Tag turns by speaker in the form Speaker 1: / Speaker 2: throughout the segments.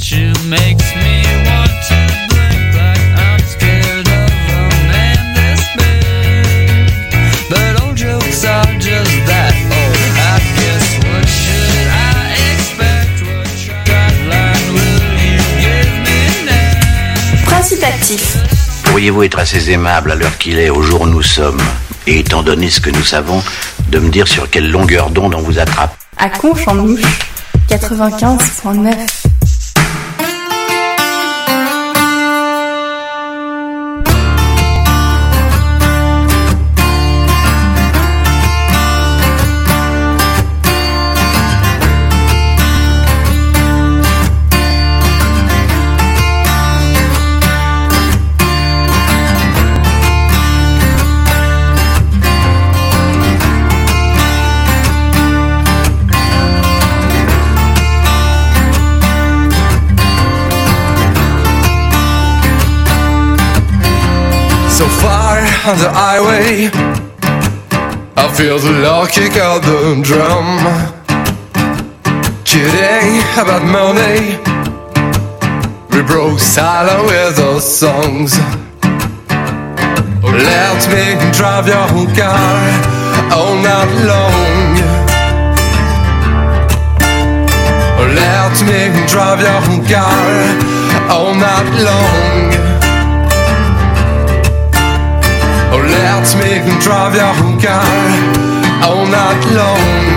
Speaker 1: at you makes me want to blink like I'm scared of a man this big. But all jokes are just that. Oh, I guess what should I expect? What guideline will you give me now?
Speaker 2: Principe actif.
Speaker 3: Pourriez-vous être assez aimable à l'heure qu'il est, au jour où nous sommes, et étant donné ce que nous savons, de me dire sur quelle longueur d'onde on vous attrape?
Speaker 2: À Conches en Ouche, 95.9.
Speaker 4: So far on the highway, I feel the loud kick of the drum. Kidding about money, we broke silent with our songs. Let me drive your car all night long. Let me drive your car all night long. Oh, let me drive your car all night long.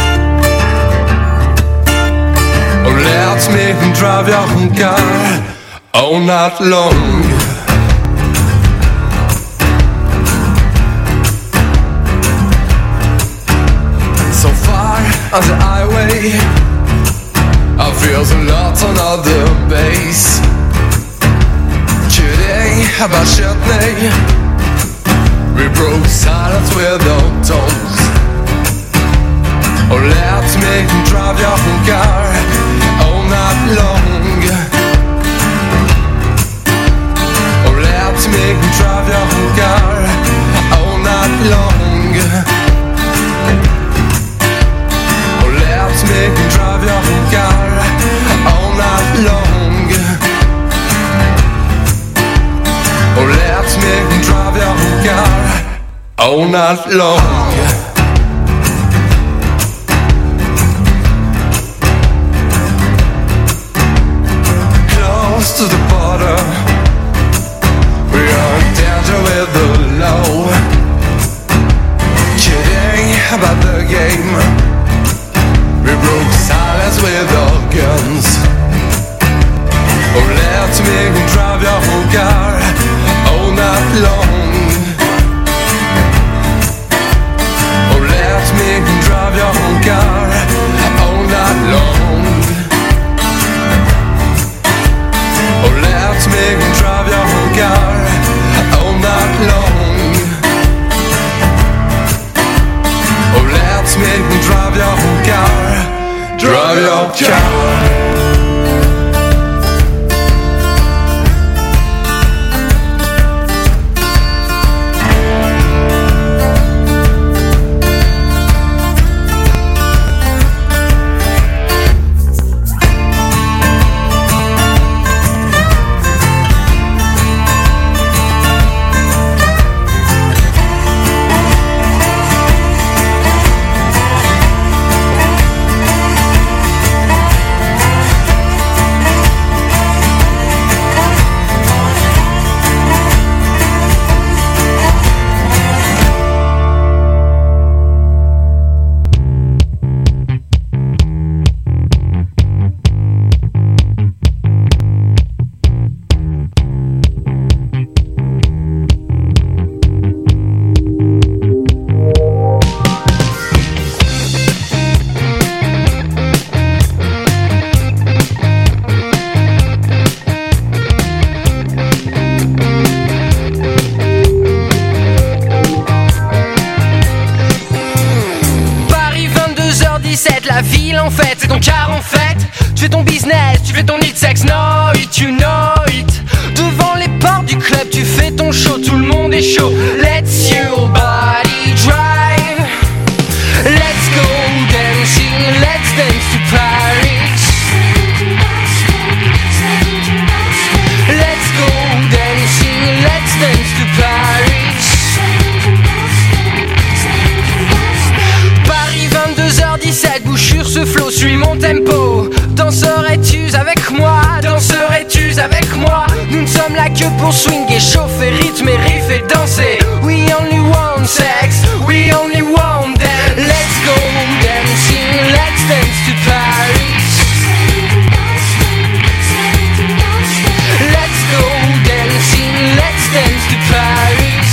Speaker 4: Oh, let me drive your car all night long. So far on the highway, I feel the lot on the bass. Kidding about Shetney, we broke silence with our tongues. Oh, let me drive your car all night long. Oh, let me drive your car all night long. Oh, let me drive your car all night long. Oh, let me drive your car all night long. Close to the border, we are in danger with the law. Kidding about the game, we broke silence with our guns. Oh, let me drive your car all night long. Oh, let me drive your car all night long. Oh, let me drive your car all night long. Oh, let me drive your car.
Speaker 5: La ville en fait, c'est ton car en fait. Tu fais ton business, tu fais ton hit sex, know it, you know it. Devant les portes du club, tu fais ton show, tout le monde est chaud. Let's your body drive. Let's go dancing, let's dance to Paris. que pour swinguer, chauffer, rythmer, riffer, danser. We only want sex, we only want that. Let's go dancing, let's dance to Paris. Let's go dancing, let's dance to Paris.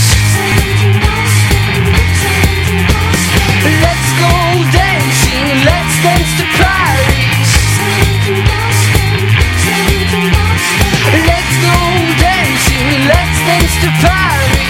Speaker 5: Let's go dancing, let's dance to Paris. Let's go dancing, let's dance to Paris.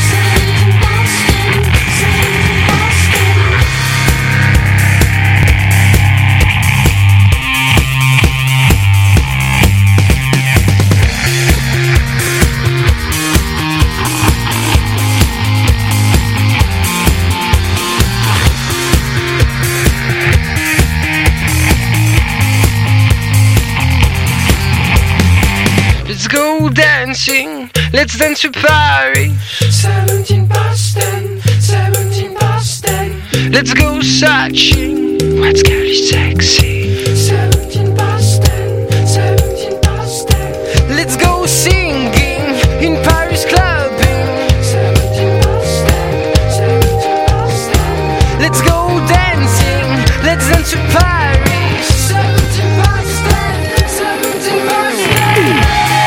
Speaker 5: Let's go dancing, let's dance to Paris. 17 Boston, 17 Boston. Let's go searching, what's really sexy. 17 Boston, 17 Boston. Let's go singing in Paris clubbing. 17 Boston, 17 Boston. Let's go dancing, let's dance to Paris. 17 Boston, 17 Boston.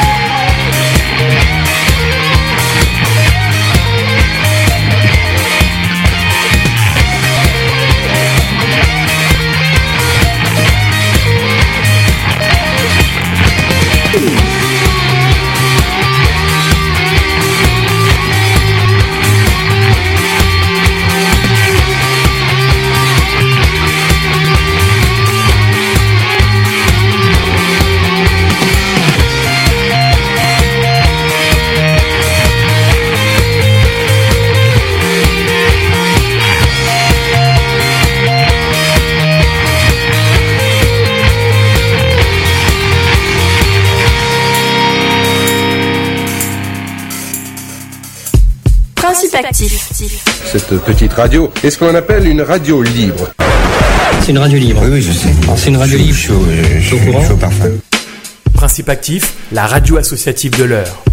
Speaker 2: Principe actif.
Speaker 6: Cette petite radio est ce qu'on appelle une radio libre.
Speaker 7: C'est une radio libre.
Speaker 8: Oui, je sais.
Speaker 7: C'est une radio libre.
Speaker 8: Chaud parfum.
Speaker 9: Principe actif, la radio associative de l'heure.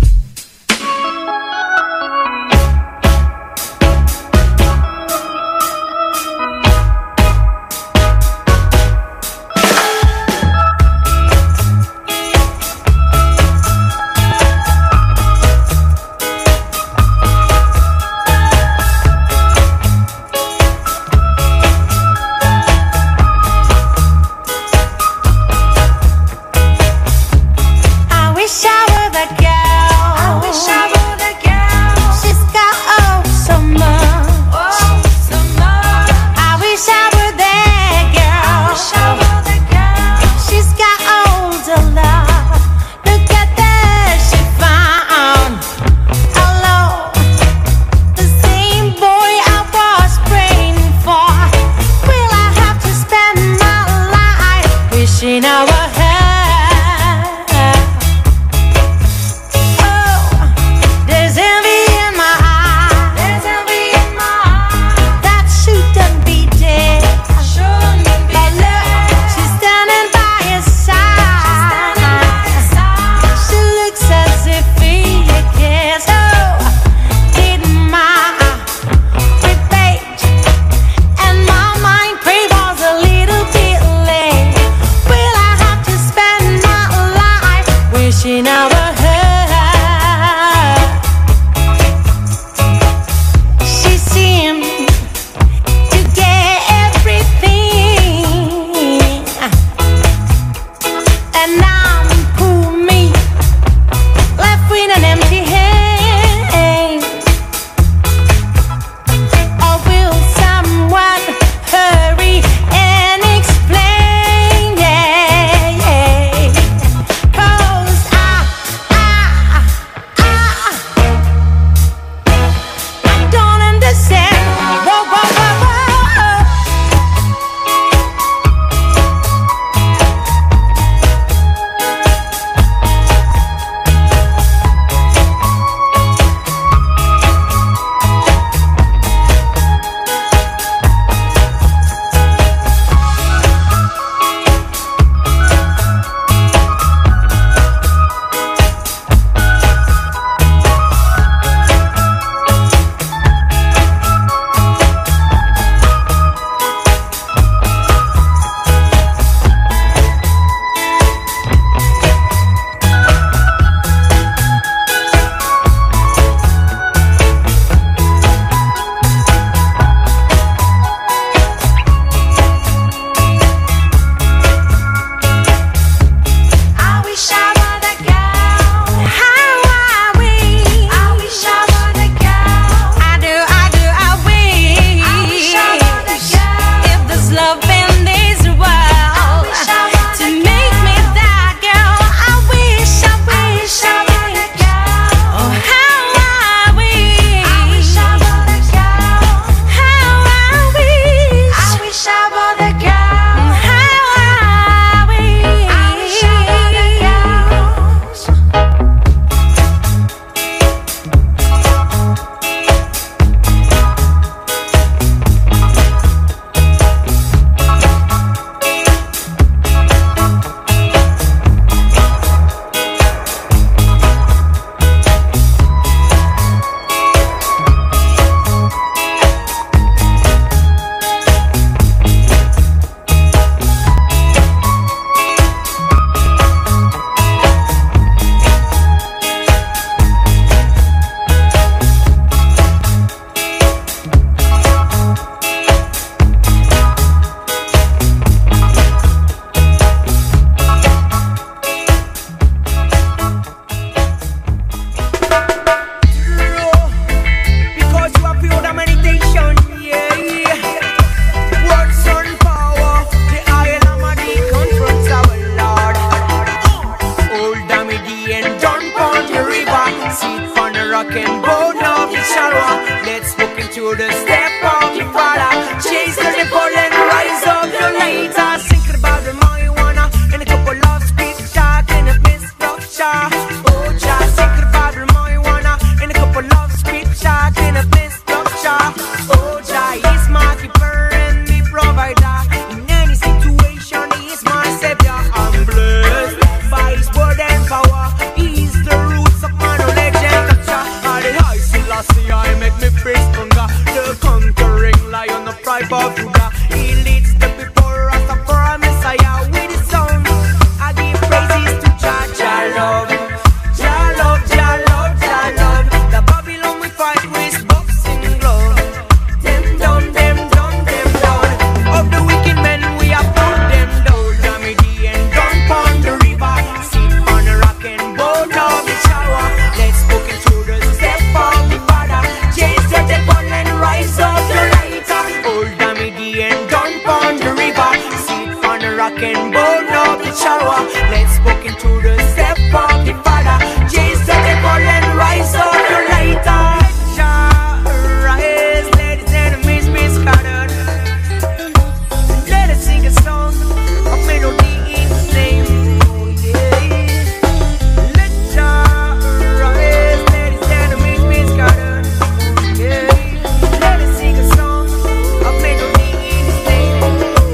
Speaker 5: to the step of the Father. Chase the devil and rise up your later. Thinking about the marijuana and a couple of speed shots and a mist of shot. Oh, just thinking about the marijuana and a couple of speed shots and a mist of shot. Oh, Jah is my keeper and me provider. In any situation, He is my savior. I'm blessed by His word and power. He is the roots of my knowledge and culture. All the high Selassie, I make me praise hunger. The conquering lion of tribe of Judah. He leads the people, Rastafari Messiah. With His song, I give praises to Jah. Jah love, Jah love, Jah love, Jah love. The Babylon we fight with boxing glove. Them down, them down, them down. Of the wicked men we have put them down. Damidi and down pon the river. Sit on the rock and boat of the shower. Let's book into the step of the Father. Chase the devil and rise up the lighter. Old Damidi and down pon the river. Sit on the rock and boat of the shower. Let's book into the step of the Father. Chase the devil and rise up the lighter. Jah rise, let His enemies be scattered. Let us sing a song of melody in His name. Oh yeah. Let Jah rise, let His enemies be scattered. Oh yeah. Let us sing a song of melody in His name.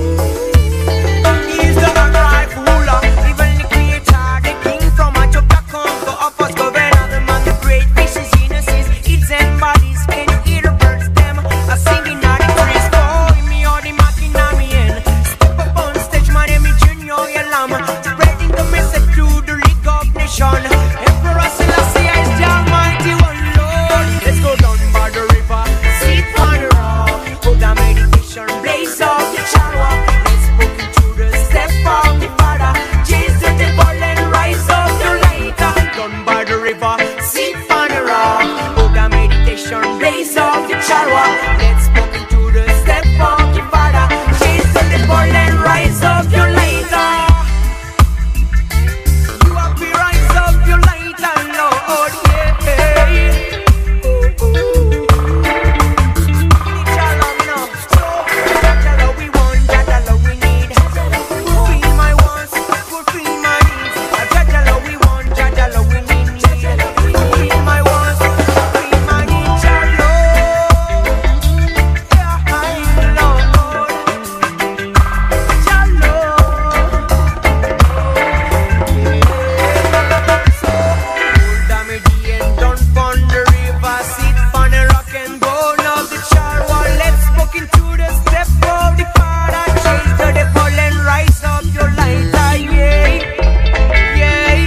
Speaker 5: He is the upright ruler, even the creator, the king from a chapter come to up us governor. The man, the great fishes in the seas, eats and bodies. Can you hear the birds them? A singing at the trees. Oh, me or the mocking at me end. Step up on stage, my name is Junior Yalam. Spreading the message to the League of Nations. Emperor Selassie is the Almighty One Lord. Let's go down by the river, sit on the rock. Put the meditation, blaze up the shower. Let's book into the step of the Father. Chase the devil and rise up the lighter. Down by the river, sit on the rock. Put the meditation, blaze up the shower. Let's book into the step of the Father. Chase the devil and rise up your lighter. You have to rise up your lighter, Lord, yeah. Oh, oh. Jah love me now. So, Jah love we want, Jah love we need. Fulfill my wants, fulfill my needs. Jah love we want, Jah love we need. Fulfill my wants, fulfill my needs. Jah love, yeah, I love. Jah love. Old Damidi and down pon the river, sit on the rock and bone of the charwa. Let's walk into the step of the Father. Chase the devil and rise up your lighter, yeah, yeah,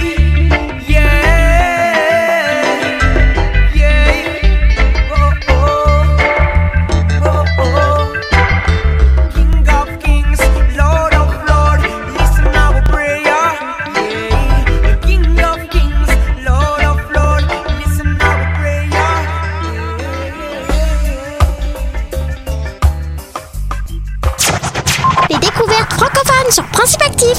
Speaker 5: yeah, yeah. Oh, oh, oh, oh. King of kings, Lord of lords, listen our prayer. Yeah, King of kings, Lord of lords, listen our prayer.
Speaker 2: Les découvertes francophones sur Principe Actif.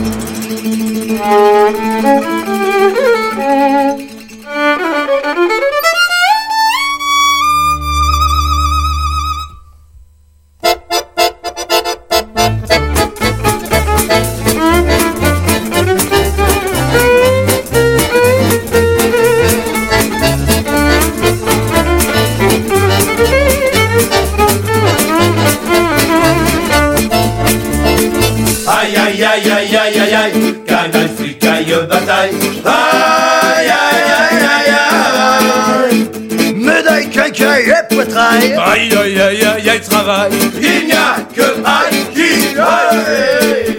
Speaker 8: Aïe aïe aïe aïe aïe aïe aïe, Canal fricaille bataille. Aïe aïe aïe aïe aïe, médaille cacaille et poitrail. Aïe aïe aïe aïe aïe travail. Il n'y a que aïe qui aïe.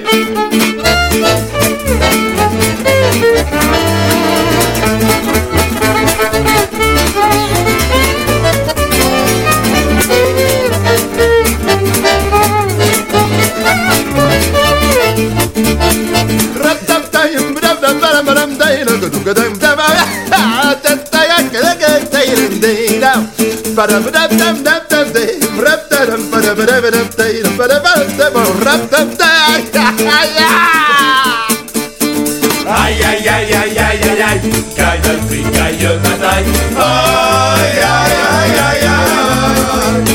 Speaker 8: Aïe aïe aïe aïe aïe aïe aïe, Canal fricaille bataille. Aïe aïe aïe aïe aïe.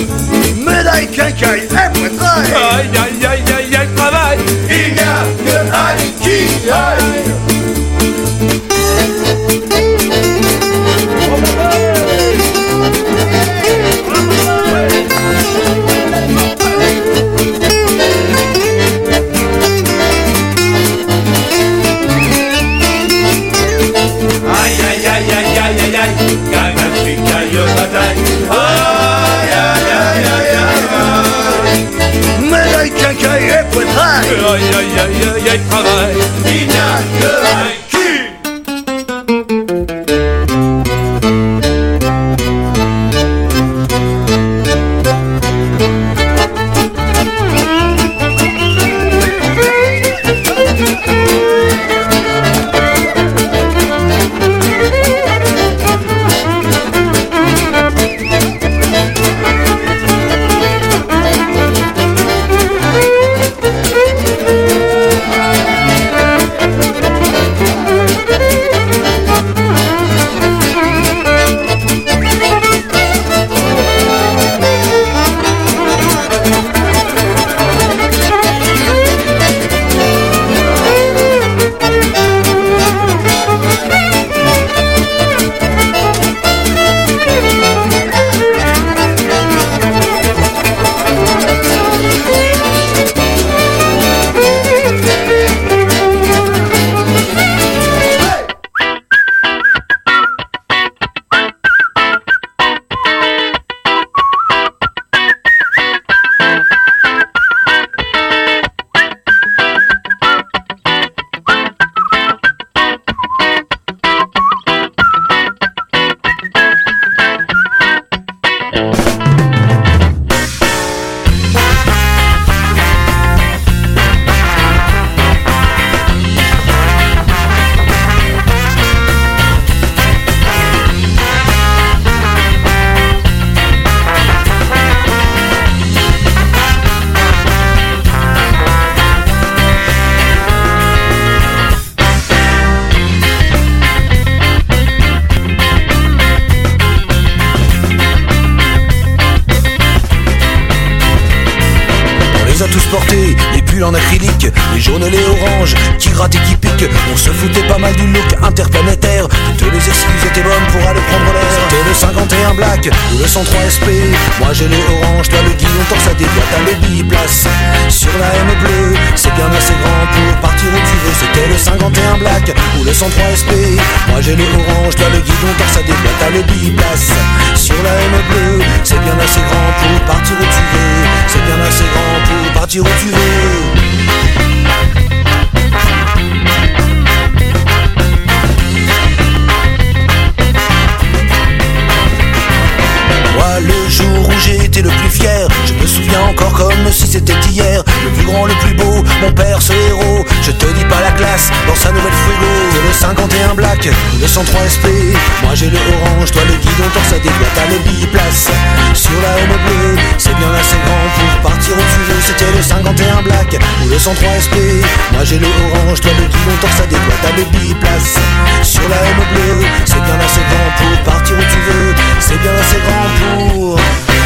Speaker 8: cacaille et poitrail.
Speaker 4: Aïe aïe aïe aïe aïe, travail.
Speaker 8: Il n'y a que aïe qui aille. Médaille, cacaille et poitrail.
Speaker 4: Aïe aïe aïe aïe aïe, travail.
Speaker 8: Il n'y a que aïe qui.
Speaker 10: Les pulls en acrylique, les jaunes et les oranges qui grattent et qui piquent. On se foutait pas mal du look interplanétaire. Toutes les excuses étaient bonnes pour aller prendre l'air. C'était le 51 black ou le 103 SP. Moi j'ai le orange, toi le guidon torsadé. Toi t'as le biplace sur la M bleue. C'est bien assez grand pour partir où tu veux. C'était le 51 black ou le 103 SP. Moi j'ai le orange, toi le guidon torsadé. Toi t'as le biplace sur la M bleue. C'est bien assez grand pour partir où tu veux. C'est bien assez grand pour partir où tu veux. Moi le jour où j'ai été le plus fier, je me souviens encore comme si c'était hier. Le plus grand, le plus beau, mon père ce héros. Je te dis pas la classe dans sa nouvelle frigo. C'est le 51 black ou le 103 SP. Moi j'ai le orange, toi le guidon torsadé. Toi t'as le biplace sur la M bleue. C'est bien assez grand pour partir où tu veux. C'était le 51 black ou le 103 SP. Moi j'ai le orange, toi le guidon torsadé. Toi t'as le biplace sur la M bleue. C'est bien assez grand pour partir où tu veux. C'est bien assez grand pour...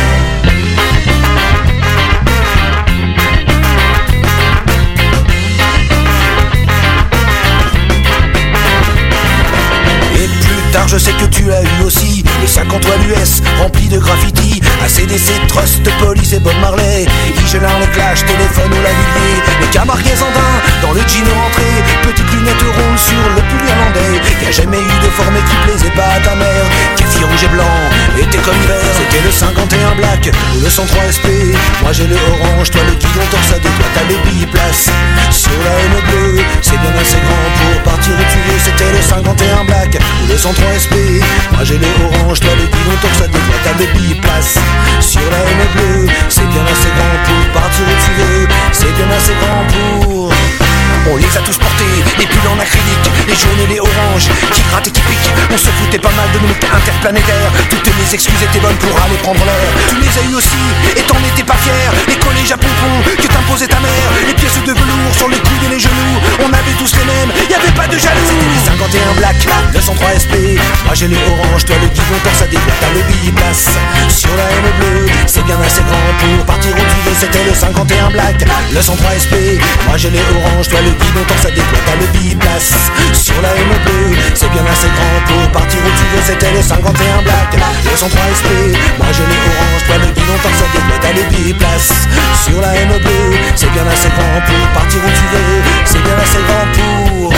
Speaker 10: Tard je sais que tu as eu aussi les 50 toiles US remplis de graffiti. ACDC, Trust, Police et Bob Marley. Higelin, les Clash, Téléphone ou la Villiers. Les Camarguais andins dans le jean rentré. Petites lunettes rondes sur le pull irlandais. Y'a jamais eu de formé qui plaisait pas à ta mère. Kéfir rouge et blanc, été comme hiver. C'était le 51 black ou le 103 SP. Moi j'ai le orange, toi le guidon torsadé. Toi t'as le biplace sur la M bleue. C'est bien assez grand pour partir où tu veux. C'était le 51 black ou le 103 SP. Moi j'ai le orange, toi le guidon torsadé. Toi t'as le biplace sur la M bleue. C'est bien assez grand pour partir où tu veux. C'est bien assez grand pour... On les a tous portés, les pulls en acrylique, les jaunes et les oranges, qui grattent et qui piquent. On se foutait pas mal de nos look interplanétaires. Toutes les excuses étaient bonnes pour aller prendre l'air. Tu les as eu aussi, et t'en étais pas fier. Les collèges à pompons que t'imposait ta mère. Les pièces de velours sur les coudes et les genoux. On avait tous les mêmes, y'avait pas de jaloux. C'était les 51 black, le 103 SP. Moi j'ai les oranges, toi le guidon, torse à dégoût, t'as le biplace. Sur la M bleue, c'est bien assez grand pour partir où tu veux, c'était le 51 black, le 103 SP. Moi j'ai les oranges, toi le guidon, torse à dégoût, t'as le biplace. Sur la M bleue, c'est bien assez grand pour partir où tu veux, c'était le 51 black, le 103 SP. Moi j'ai les oranges, toi le guidon, torse à dégoût, t'as le biplace. Sur la M bleue, c'est bien assez grand pour partir où tu veux, c'est bien assez grand pour...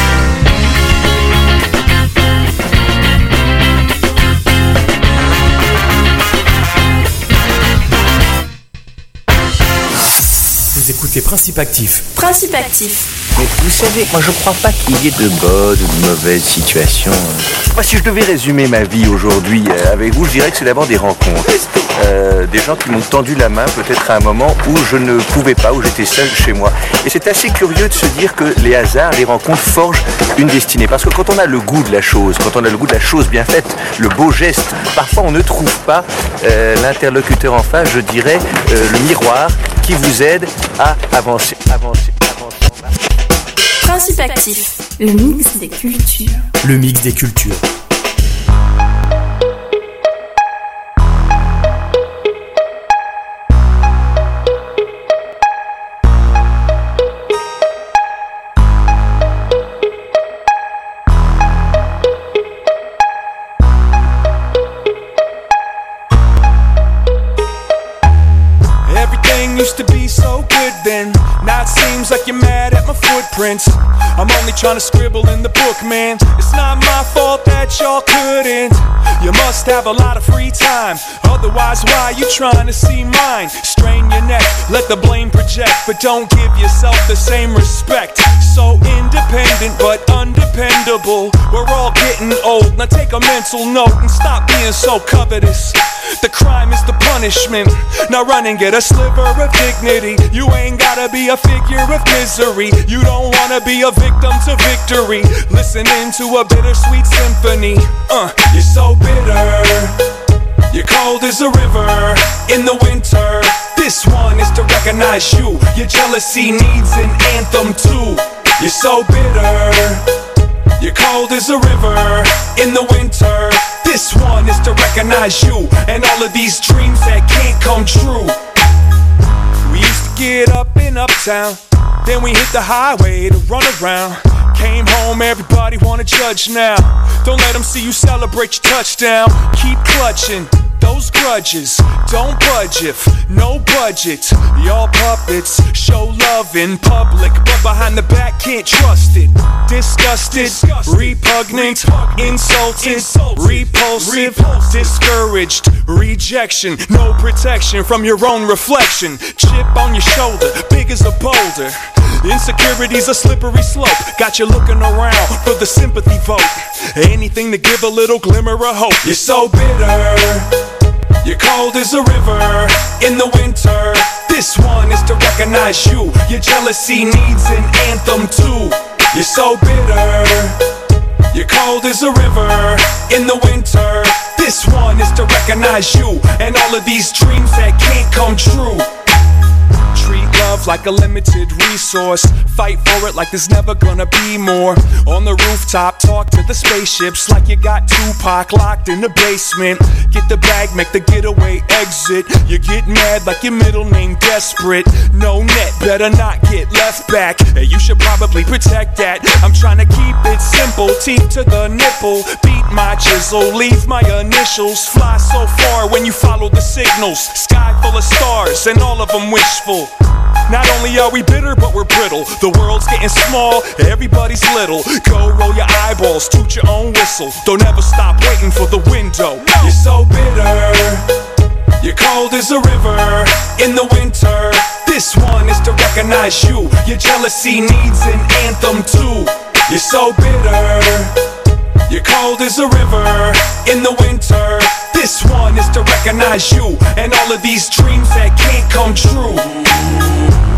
Speaker 9: Vous écoutez Principe Actif.
Speaker 11: Principe Actif.
Speaker 12: Mais vous savez, moi je crois pas qu'il y ait de bonnes ou de mauvaises situations. Moi, si je devais résumer ma vie aujourd'hui avec vous, je dirais que c'est d'abord des rencontres. Des gens qui m'ont tendu la main peut-être à un moment où je ne pouvais pas, où j'étais seul chez moi. Et c'est assez curieux de se dire que les hasards, les rencontres forgent une destinée. Parce que quand on a le goût de la chose, quand on a le goût de la chose bien faite, le beau geste, parfois on ne trouve pas l'interlocuteur en face, je dirais, le miroir qui vous aide à avancer.
Speaker 11: Principe Actif, le mix des cultures.
Speaker 9: Le mix des cultures.
Speaker 13: Everything used to be so good then. Now it seems like you're mad at my footprints. I'm only trying to scribble in the book, man. It's not my fault that y'all couldn't. You must have a lot of free time. Otherwise, why you trying to see mine? Strain your neck, let the blame project, but don't give yourself the same respect. So independent but undependable. We're all getting old. Now take a mental note and stop being so covetous. The crime is the punishment. Now run and get a sliver of dignity. You ain't gotta be a figure of misery. You don't wanna be a victim to victory. Listening to a bittersweet symphony. You're so bitter. You're cold as a river in the winter. This one is to recognize you. Your jealousy needs an anthem too. You're so bitter. You're cold as a river in the winter. This one is to recognize you and all of these dreams that can't come true. We used to get up in Uptown, then we hit the highway to run around. Came home, everybody wanna judge now. Don't let them see you celebrate your touchdown. Keep clutching those grudges, don't budge if no budget. Y'all puppets show love in public, but behind the back can't trust it. Disgusted, repugnant, insulted, repulsive, discouraged, rejection, no protection from your own reflection. Chip on your shoulder, big as a boulder. Insecurity's a slippery slope. Got you looking around for the sympathy vote. Anything to give a little glimmer of hope. You're so bitter. You're cold as a river in the winter. This one is to recognize you. Your jealousy needs an anthem too. You're so bitter. You're cold as a river in the winter. This one is to recognize you and all of these dreams that can't come true. Treat love like a limited resource. Fight for it like there's never gonna be more. On the rooftop, talk to the spaceships like you got Tupac locked in the basement. Get the bag, make the getaway exit. You get mad like your middle name desperate. No net, better not get left back. Hey, you should probably protect that. I'm trying to keep it simple, teeth to the nipple. Beat my chisel, leave my initials. Fly so far when you follow the signals. Sky full of stars and all of them wishful. Not only are we bitter, but we're brittle. The world's getting small, everybody's little. Go roll your eyeballs, toot your own whistle. Don't ever stop waiting for the window. You're so bitter. You're cold as a river in the winter. This one is to recognize you. Your jealousy needs an anthem too. You're so bitter. You're cold as a river in the winter. This one is to recognize you and all of these dreams that can't come true.